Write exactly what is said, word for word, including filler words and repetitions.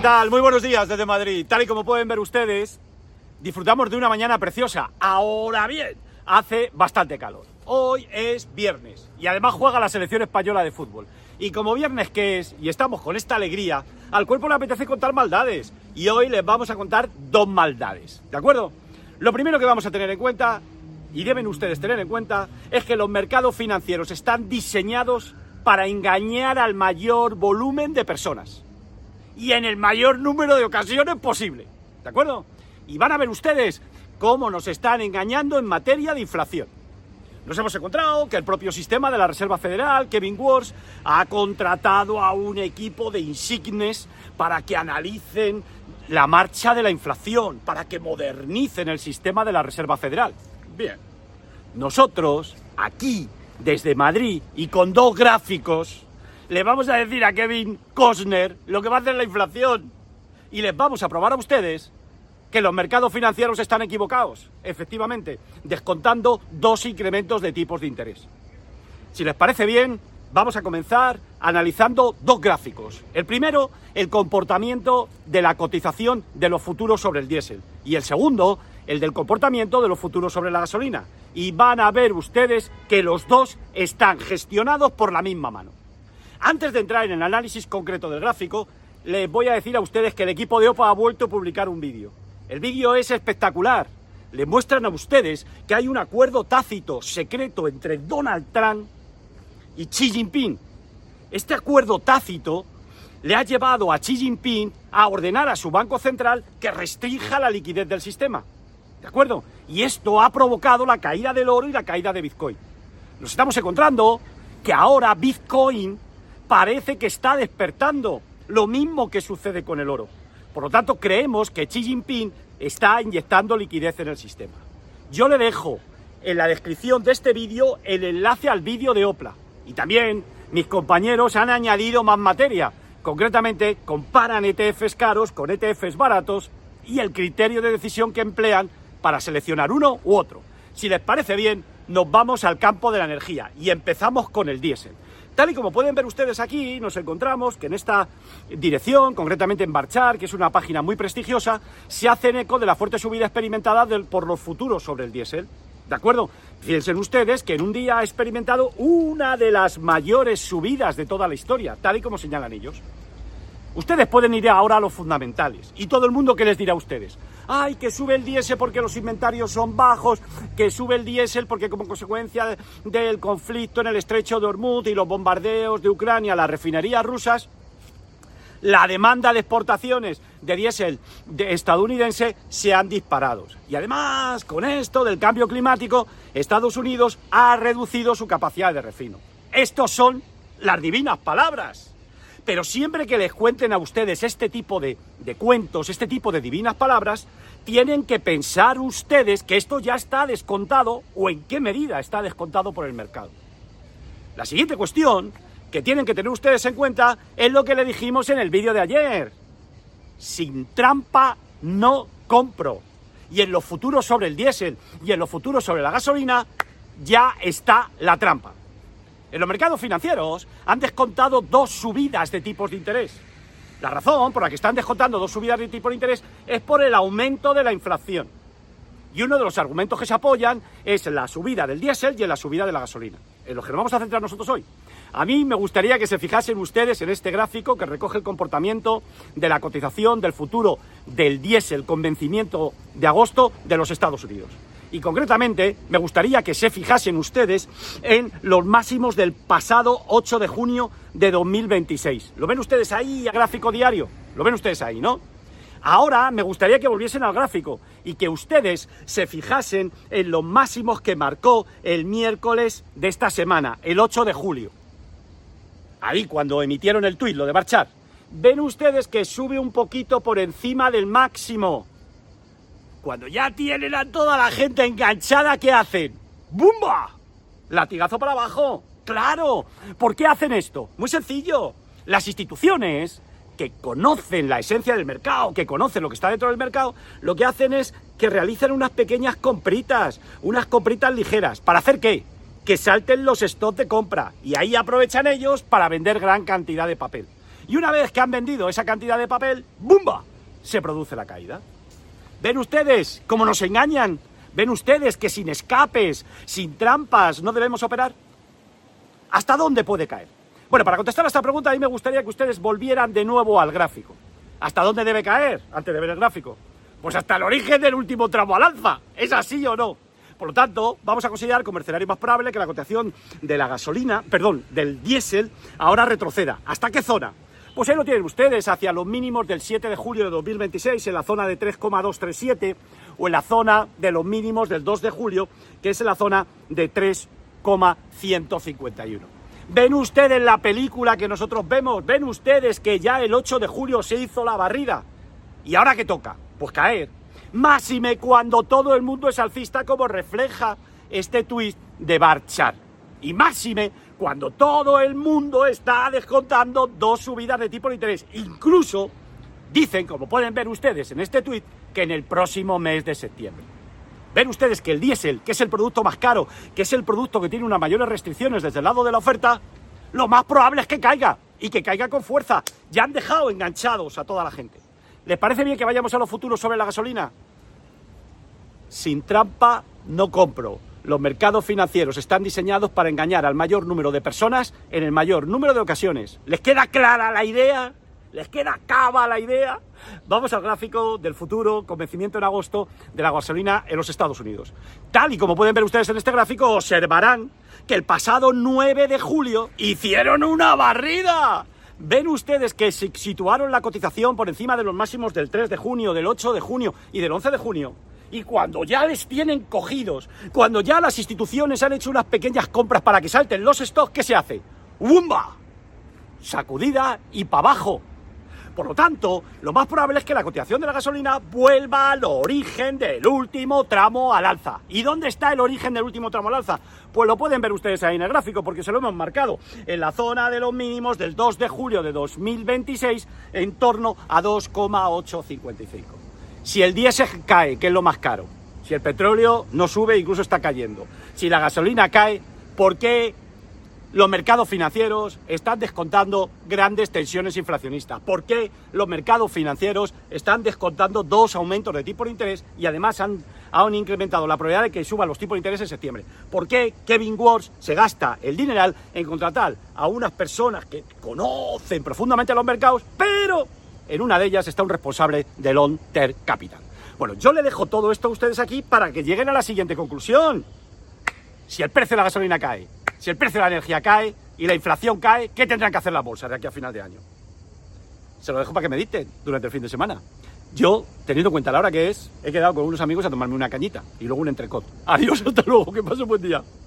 tal? Muy buenos días desde Madrid. Tal y como pueden ver ustedes, disfrutamos de una mañana preciosa. Ahora bien, hace bastante calor. Hoy es viernes y además juega la selección española de fútbol. Y como viernes que es, y estamos con esta alegría, al cuerpo le apetece contar maldades. Y hoy les vamos a contar dos maldades, ¿de acuerdo? Lo primero que vamos a tener en cuenta, y deben ustedes tener en cuenta, es que los mercados financieros están diseñados para engañar al mayor volumen de personas. Y en el mayor número de ocasiones posible, ¿de acuerdo? Y van a ver ustedes cómo nos están engañando en materia de inflación. Nos hemos encontrado que el propio sistema de la Reserva Federal, Kevin Warsh, ha contratado a un equipo de insignes para que analicen la marcha de la inflación, para que modernicen el sistema de la Reserva Federal. Bien, nosotros, aquí, desde Madrid, y con dos gráficos, le vamos a decir a Kevin Costner lo que va a hacer la inflación. Y les vamos a probar a ustedes que los mercados financieros están equivocados, efectivamente, descontando dos incrementos de tipos de interés. Si les parece bien, vamos a comenzar analizando dos gráficos. El primero, el comportamiento de la cotización de los futuros sobre el diésel. Y el segundo, el del comportamiento de los futuros sobre la gasolina. Y van a ver ustedes que los dos están gestionados por la misma mano. Antes de entrar en el análisis concreto del gráfico, les voy a decir a ustedes que el equipo de OPA ha vuelto a publicar un vídeo. El vídeo es espectacular. Le muestran a ustedes que hay un acuerdo tácito, secreto, entre Donald Trump y Xi Jinping. Este acuerdo tácito le ha llevado a Xi Jinping a ordenar a su Banco Central que restrinja la liquidez del sistema. ¿De acuerdo? Y esto ha provocado la caída del oro y la caída de Bitcoin. Nos estamos encontrando que ahora Bitcoin parece que está despertando, lo mismo que sucede con el oro. Por lo tanto, creemos que Xi Jinping está inyectando liquidez en el sistema. Yo le dejo en la descripción de este vídeo el enlace al vídeo de Opla. Y también mis compañeros han añadido más materia. Concretamente, comparan E T Fs caros con E T Fs baratos y el criterio de decisión que emplean para seleccionar uno u otro. Si les parece bien, nos vamos al campo de la energía y empezamos con el diésel. Tal y como pueden ver ustedes aquí, nos encontramos que en esta dirección, concretamente en Barchar, que es una página muy prestigiosa, se hacen eco de la fuerte subida experimentada del, por los futuros sobre el diésel. ¿De acuerdo? Fíjense ustedes que en un día ha experimentado una de las mayores subidas de toda la historia, tal y como señalan ellos. Ustedes pueden ir ahora a los fundamentales. Y todo el mundo, ¿qué les dirá a ustedes? ¡Ay, que sube el diésel porque los inventarios son bajos! Que sube el diésel porque como consecuencia de, del conflicto en el estrecho de Hormuz y los bombardeos de Ucrania a las refinerías rusas, la demanda de exportaciones de diésel de estadounidense se han disparado. Y además, con esto del cambio climático, Estados Unidos ha reducido su capacidad de refino. Estos son las divinas palabras. Pero siempre que les cuenten a ustedes este tipo de, de cuentos, este tipo de divinas palabras, tienen que pensar ustedes que esto ya está descontado o en qué medida está descontado por el mercado. La siguiente cuestión que tienen que tener ustedes en cuenta es lo que le dijimos en el vídeo de ayer. Sin trampa no compro. Y en los futuros sobre el diésel y en los futuros sobre la gasolina ya está la trampa. En los mercados financieros han descontado dos subidas de tipos de interés. La razón por la que están descontando dos subidas de tipos de interés es por el aumento de la inflación. Y uno de los argumentos que se apoyan es la subida del diésel y en la subida de la gasolina, en los que nos vamos a centrar nosotros hoy. A mí me gustaría que se fijasen ustedes en este gráfico que recoge el comportamiento de la cotización del futuro del diésel con vencimiento de agosto de los Estados Unidos. Y concretamente, me gustaría que se fijasen ustedes en los máximos del pasado ocho de junio de dos mil veintiséis. ¿Lo ven ustedes ahí, a gráfico diario? ¿Lo ven ustedes ahí, no? Ahora me gustaría que volviesen al gráfico y que ustedes se fijasen en los máximos que marcó el miércoles de esta semana, el ocho de julio. Ahí, cuando emitieron el tuit, lo de Barchar. Ven ustedes que sube un poquito por encima del máximo. Cuando ya tienen a toda la gente enganchada, ¿qué hacen? ¡Bumba! Latigazo para abajo. ¡Claro! ¿Por qué hacen esto? Muy sencillo. Las instituciones que conocen la esencia del mercado, que conocen lo que está dentro del mercado, lo que hacen es que realicen unas pequeñas compritas, unas compritas ligeras. ¿Para hacer qué? Que salten los stocks de compra. Y ahí aprovechan ellos para vender gran cantidad de papel. Y una vez que han vendido esa cantidad de papel, ¡bumba!, se produce la caída. ¿Ven ustedes cómo nos engañan? ¿Ven ustedes que sin escapes, sin trampas, no debemos operar? ¿Hasta dónde puede caer? Bueno, para contestar a esta pregunta, a mí me gustaría que ustedes volvieran de nuevo al gráfico. ¿Hasta dónde debe caer antes de ver el gráfico? Pues hasta el origen del último tramo al alza. ¿Es así o no? Por lo tanto, vamos a considerar como escenario más probable que la cotización de la gasolina, perdón, del diésel, ahora retroceda. ¿Hasta qué zona? Pues ahí lo tienen ustedes, hacia los mínimos del siete de julio de dos mil veintiséis, en la zona de tres coma doscientos treinta y siete, o en la zona de los mínimos del dos de julio, que es en la zona de tres coma ciento cincuenta y uno. ¿Ven ustedes la película que nosotros vemos? ¿Ven ustedes que ya el ocho de julio se hizo la barrida? ¿Y ahora qué toca? Pues caer. Máxime cuando todo el mundo es alcista, como refleja este tuit de Barchar. Y máxime cuando todo el mundo está descontando dos subidas de tipo de interés. Incluso dicen, como pueden ver ustedes en este tuit, que en el próximo mes de septiembre. Ven ustedes que el diésel, que es el producto más caro, que es el producto que tiene unas mayores restricciones desde el lado de la oferta, lo más probable es que caiga, y que caiga con fuerza. Ya han dejado enganchados a toda la gente. ¿Les parece bien que vayamos a los futuros sobre la gasolina? Sin trampa no compro. Los mercados financieros están diseñados para engañar al mayor número de personas en el mayor número de ocasiones. ¿Les queda clara la idea? ¿Les queda cava la idea? Vamos al gráfico del futuro con vencimiento en agosto de la gasolina en los Estados Unidos. Tal y como pueden ver ustedes en este gráfico, observarán que el pasado nueve de julio hicieron una barrida. Ven ustedes que se situaron la cotización por encima de los máximos del tres de junio, del ocho de junio y del once de junio. Y cuando ya les tienen cogidos, cuando ya las instituciones han hecho unas pequeñas compras para que salten los stocks, ¿qué se hace? ¡Bumba! Sacudida y para abajo. Por lo tanto, lo más probable es que la cotización de la gasolina vuelva al origen del último tramo al alza. ¿Y dónde está el origen del último tramo al alza? Pues lo pueden ver ustedes ahí en el gráfico, porque se lo hemos marcado en la zona de los mínimos del dos de julio de dos mil veintiséis, en torno a dos coma ochocientos cincuenta y cinco. Si el diésel cae, que es lo más caro, si el petróleo no sube, incluso está cayendo, si la gasolina cae, ¿por qué los mercados financieros están descontando grandes tensiones inflacionistas? ¿Por qué los mercados financieros están descontando dos aumentos de tipo de interés y además han, han incrementado la probabilidad de que suban los tipos de interés en septiembre? ¿Por qué Kevin Warsh se gasta el dineral en contratar a unas personas que conocen profundamente los mercados, pero en una de ellas está un responsable de Long Term Capital? Bueno, yo le dejo todo esto a ustedes aquí para que lleguen a la siguiente conclusión. Si el precio de la gasolina cae, si el precio de la energía cae y la inflación cae, ¿qué tendrán que hacer las bolsas de aquí a final de año? Se lo dejo para que mediten durante el fin de semana. Yo, teniendo en cuenta la hora que es, he quedado con unos amigos a tomarme una cañita y luego un entrecot. Adiós, hasta luego, que pasen buen día.